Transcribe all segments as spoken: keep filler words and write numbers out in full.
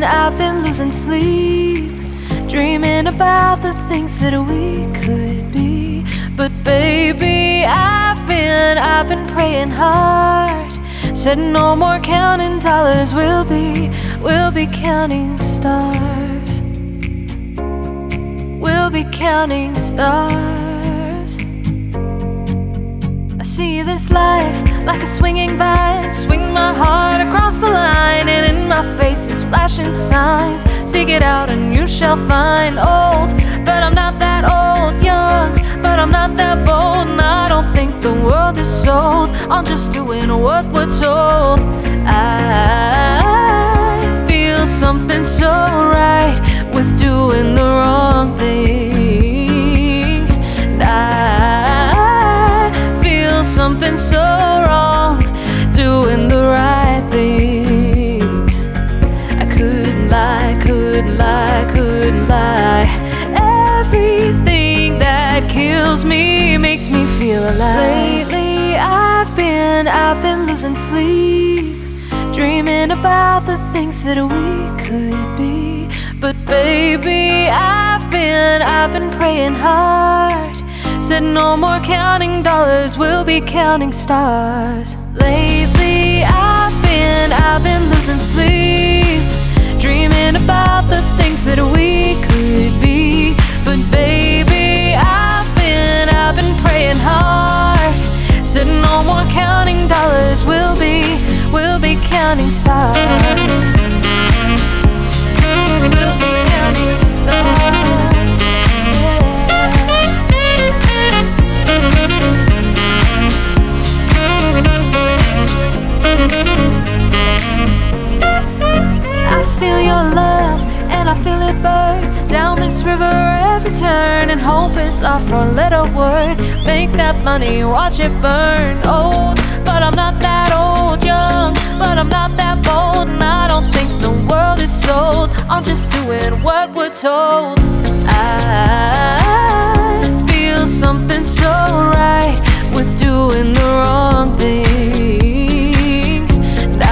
been, I've been losing sleep, dreaming about the things that we could be. But baby, I've been, I've been praying hard, said no more counting dollars, we'll be, we'll be counting stars. We'll be counting stars. I see this life like a swinging vine, swing my heart across the line, and in my face is flashing signs. Seek it out and you shall find. Old, but I'm not that old. Young, but I'm not that bold. And I don't think the world is sold on just doing what we're told. I feel something so right with doing the wrong thing. And I feel something so wrong doing the right thing. I couldn't lie, couldn't lie, couldn't lie. Everything that kills me makes me feel alive. Lately I've been, I've been losing sleep, dreaming about the things that we could be. But baby, I've been, I've been praying hard, said no more counting dollars, we'll be counting stars. Lately I've been, I've been losing sleep, dreaming about the things that we could be. But baby, I've been, I've been praying hard, said no more counting dollars, we'll be, we'll be counting stars. We'll be counting stars. I feel your love and I feel it burn down this river every turn, and hope is our four-letter word. Make that money, watch it burn. Old, but I'm not that old. Young, but I'm not that bold. And I don't think the world is sold on just doing what we're told. I feel something so right with doing the wrong thing. And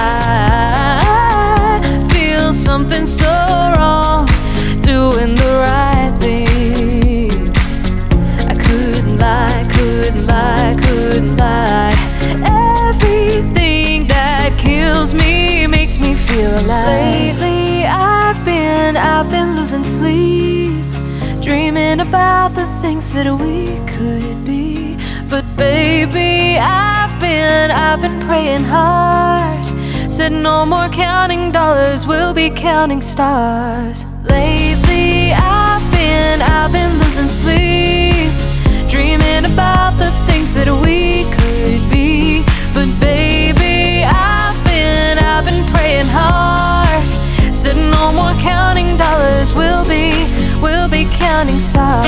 I feel something so wrong doing the right thing. I couldn't lie, couldn't lie, couldn't lie. Everything that kills me makes me feel alive. Lately I've been, I've been losing sleep, dreaming about the things that we could be. But baby, I've been, I've been praying hard, said no more counting dollars, we'll be counting stars. Lately I've been, I've been losing sleep, dreaming about the things that we could be. But baby, I've been, I've been praying hard, said no more counting dollars, we'll be, we'll be counting stars.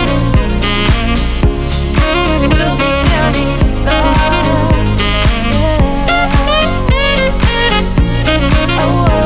We'll be counting stars. Yeah. Oh, oh,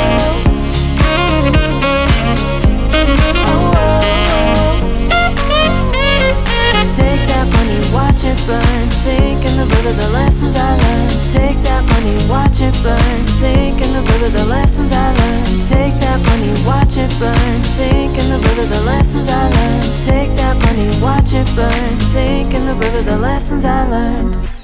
oh. Oh, oh. Take that money, watch it burn, sink in the river, the lessons I learned. Take that money, watch it burn, sink in the river, the lessons I learned. Take that money, watch it burn, sink in the river, the lessons I learned. Take that money, watch it burn, sink in the river, the lessons I learned.